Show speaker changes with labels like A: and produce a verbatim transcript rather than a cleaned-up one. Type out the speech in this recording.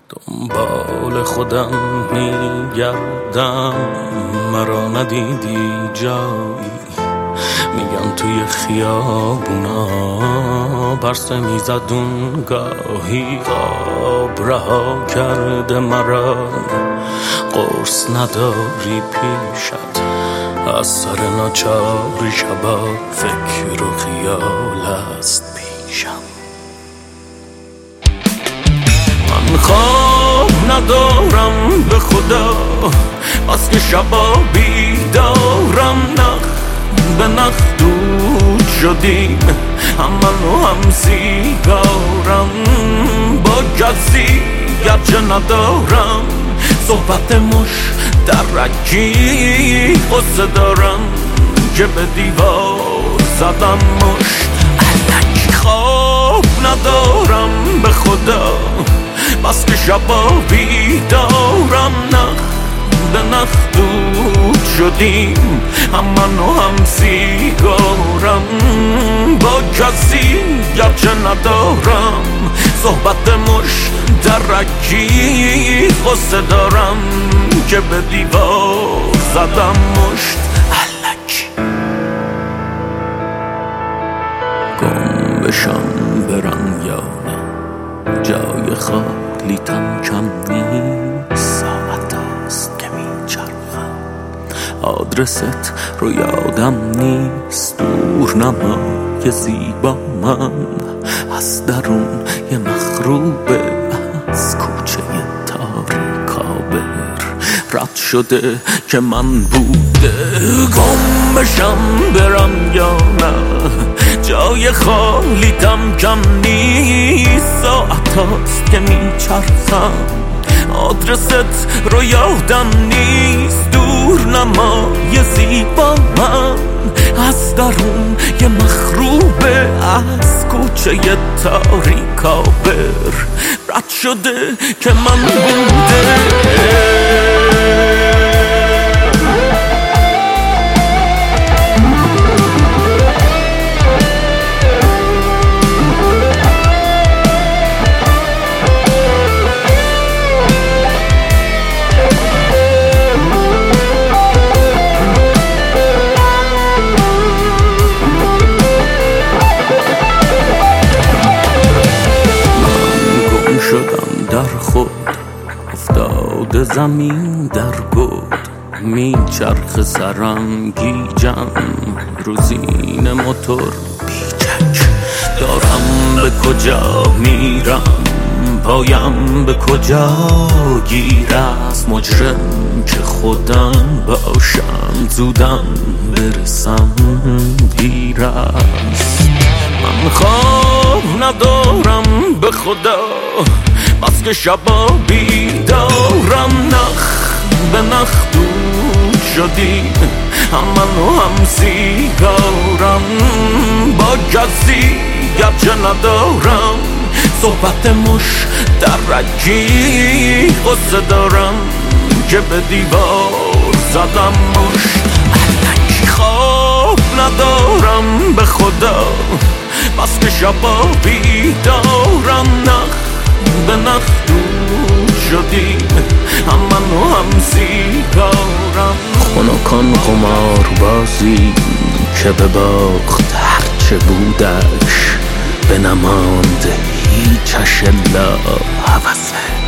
A: دنبال خودم میگردم، مرا ندیدی جایی. میگن توی خیابونا برسه میزدون گاهی، خواب رها کرده مرا، قرص نداری پیشت. از سر ناچاری شبا فکر و خیال است پیشم. من خواب ندارم به خدا، بس که شبا بیدارم. نخ به نخ دود شدیم، هم من و هم سیگارم. با کسی گرچه ندارم صحبت مش درکی، قصه دارم که به دیوار زدم مشت علکی. خواب ندارم به خدا، بس که شبا بیدارم. نخ به نخ دود شدیم، هم من و هم سیگارم. با کسی گرچه ندارم صحبت مش درکی، قصه دارم که به دیوار زدم مشت علکی. گم بشم برم یا نه، جای خالیتم کم نیست. ساعت هاست که میچرخم، آدرست رو یادم نیست. دور نمای زیبا من از درون یه مخروبه، از کوچه تاریکابر رد شده که من بوده. گم بشم برم یا نه، جای خالیتم کم نیست. ساعت هاست که میچرخم، آدرست رو یادم نیست. دور نمای زیبا من از درون یه مخروبه، از کوچه تاریکابر رد شده که من بوده. شدم در خود افتاده زمین در گود، میچرخ سرم گیجم روزین موتور بیچک. دارم به کجا میرم، پایم به کجا گیر است. مجرم که خودم باشم، زودم برسم دیر است. من خواب ندارم به خدا، بس که شبا بیدارم. نخ به نخ دود شدیم، هم من و هم سیگارم. با کسی گرچه ندارم صحبت مش درکی، قصه دارم که به دیوار زدم مشت علکی. خواب ندارم به خدا، بس که شبا بیدارم. نخ به نخ دود شدیم، هم من و هم سیگارم. خنکان قمار بازی که به باخت هرچه بودش، به نماند هیچش الا هوسه.